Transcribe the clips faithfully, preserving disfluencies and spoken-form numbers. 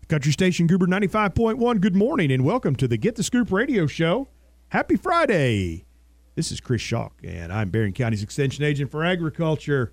Country Station Goober ninety-five point one, good morning and welcome to the Get the Scoop radio show. Happy Friday. This is Chris Schalk, and I'm Barron County's Extension Agent for Agriculture.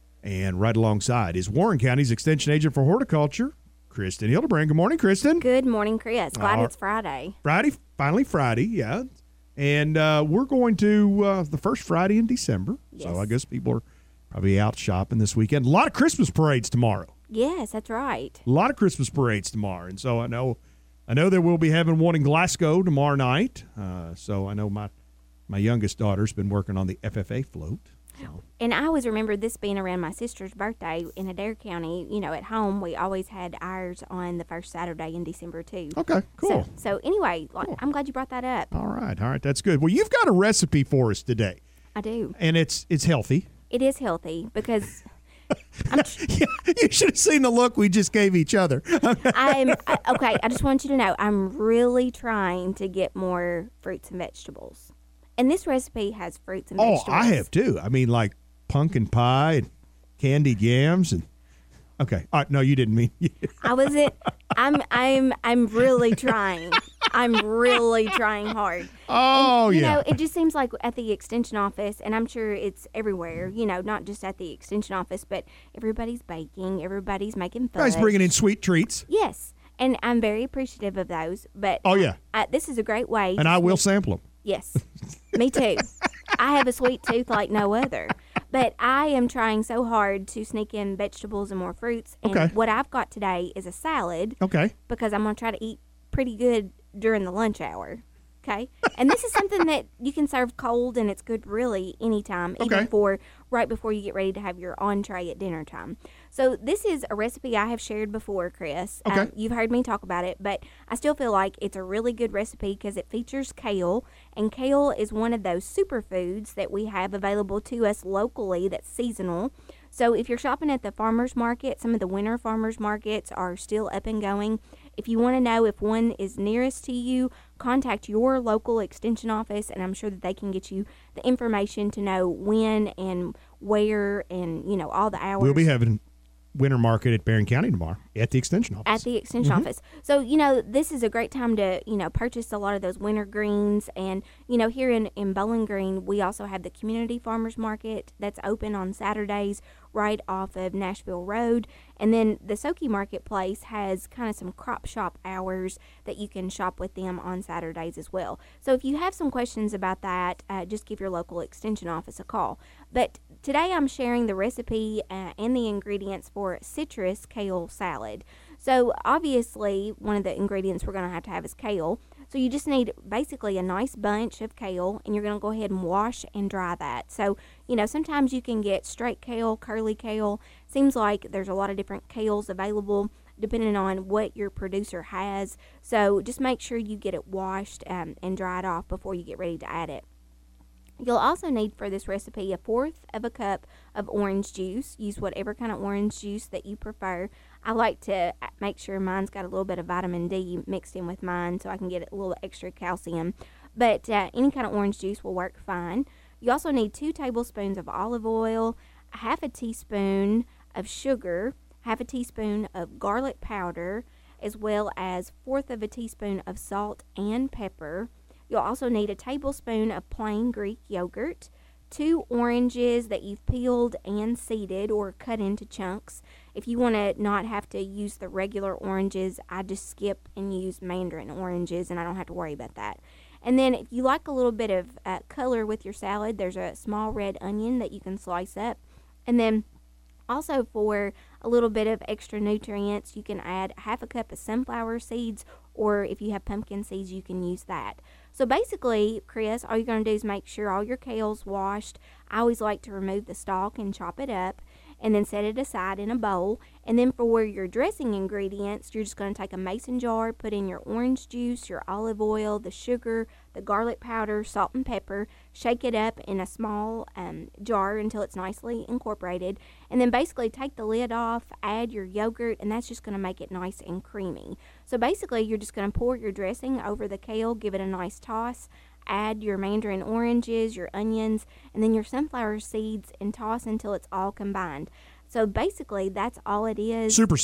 And right alongside is Warren County's Extension Agent for Horticulture, Kristen Hildebrand. Good morning, Kristen. Good morning, Chris. Glad Uh, it's Friday. Friday, finally Friday, yeah. And uh, we're going to uh, the first Friday in December. Yes. So I guess people are probably out shopping this weekend. A lot of Christmas parades tomorrow. Yes, that's right. A lot of Christmas parades tomorrow. And so I know I know that we'll be having one in Glasgow tomorrow night. Uh, so I know my, my youngest daughter's been working on the F F A float. So. And I always remember this being around my sister's birthday in Adair County. You know, at home, we always had ours on the first Saturday in December, too. Okay, cool. So, so anyway, Cool. I'm glad you brought that up. All right, all right, that's good. Well, you've got a recipe for us today. I do. And it's it's healthy. It is healthy because I'm tr- Yeah, you should have seen the look we just gave each other. I'm I, okay. I just want you to know I'm really trying to get more fruits and vegetables, and this recipe has fruits and Oh, vegetables. I have too. I mean, like pumpkin pie and candied yams and. Okay. All right, no, you didn't mean. I wasn't. I'm. I'm. I'm really trying. I'm really trying hard. Oh, and, you yeah. know, it just seems like at the extension office, and I'm sure it's everywhere. You know, not just at the extension office, but everybody's baking. Everybody's making fudge. Guys bringing in sweet treats. Yes, and I'm very appreciative of those. But Oh, yeah. I, this is a great way. And to I will sneak- sample them. Yes, me too. I have a sweet tooth like no other. But I am trying so hard to sneak in vegetables and more fruits. And Okay. what I've got today is a salad Okay. because I'm going to try to eat pretty good during the lunch hour. Okay? And this is something that you can serve cold and it's good really anytime, Okay. even for right before you get ready to have your entree at dinner time. So this is a recipe I have shared before, Chris. Okay. Um, you've heard me talk about it, but I still feel like it's a really good recipe because it features kale, and kale is one of those superfoods that we have available to us locally that's seasonal. So if you're shopping at the farmer's market, some of the winter farmer's markets are still up and going. If you want to know if one is nearest to you, contact your local extension office, and I'm sure that they can get you the information to know when and where and, you know, all the hours. We'll be having winter market at Barron County tomorrow at the extension office. At the extension Mhm. office. So, you know, this is a great time to, you know, purchase a lot of those winter greens. And, you know, here in, in Bowling Green, we also have the community farmers market that's open on Saturdays right off of Nashville Road. And then the Soki Marketplace has kind of some crop shop hours that you can shop with them on Saturdays as well. So if you have some questions about that, uh, just give your local extension office a call. But today I'm sharing the recipe uh, and the ingredients for citrus kale salad. So obviously one of the ingredients we're going to have to have is kale. So you just need basically a nice bunch of kale, and you're going to go ahead and wash and dry that. So, you know, sometimes you can get straight kale, curly kale. Seems like there's a lot of different kales available depending on what your producer has. So just make sure you get it washed um, and dried off before you get ready to add it. You'll also need for this recipe a fourth of a cup of orange juice. Use whatever kind of orange juice that you prefer. I like to make sure mine's got a little bit of vitamin D mixed in with mine so I can get a little extra calcium. But uh, any kind of orange juice will work fine. You also need two tablespoons of olive oil, half a teaspoon of sugar, half a teaspoon of garlic powder, as well as fourth of a teaspoon of salt and pepper. You'll also need a tablespoon of plain Greek yogurt, two oranges that you've peeled and seeded or cut into chunks. If you want to not have to use the regular oranges, I just skip and use mandarin oranges, and I don't have to worry about that. And then if you like a little bit of uh, color with your salad, there's a small red onion that you can slice up. And then also for a little bit of extra nutrients, you can add half a cup of sunflower seeds, or if you have pumpkin seeds, you can use that. So basically, Chris, all you're going to do is make sure all your kale's washed. I always like to remove the stalk and chop it up, and then set it aside in a bowl. And then for your dressing ingredients, you're just going to take a mason jar, put in your orange juice, your olive oil, the sugar, the garlic powder, salt and pepper, shake it up in a small um, jar until it's nicely incorporated, and then basically take the lid off, add your yogurt, and that's just going to make it nice and creamy. So basically, you're just going to pour your dressing over the kale, give it a nice toss, add your mandarin oranges, your onions, and then your sunflower seeds, and toss until it's all combined. So basically, that's all it is. Super simple.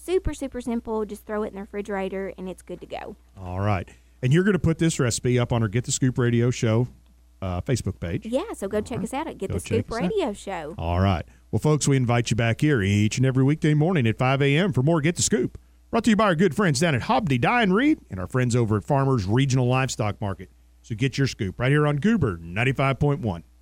super, super simple. Just throw it in the refrigerator, and it's good to go. All right. And you're going to put this recipe up on our Get the Scoop Radio Show uh, Facebook page. Yeah, so go check right. us out at Get Go the check Scoop us out. Radio Show. All right. Well, folks, we invite you back here each and every weekday morning at five a.m. for more Get the Scoop. Brought to you by our good friends down at Hobby, Dye and Reed and our friends over at Farmers Regional Livestock Market. So get your scoop right here on Goober ninety-five point one.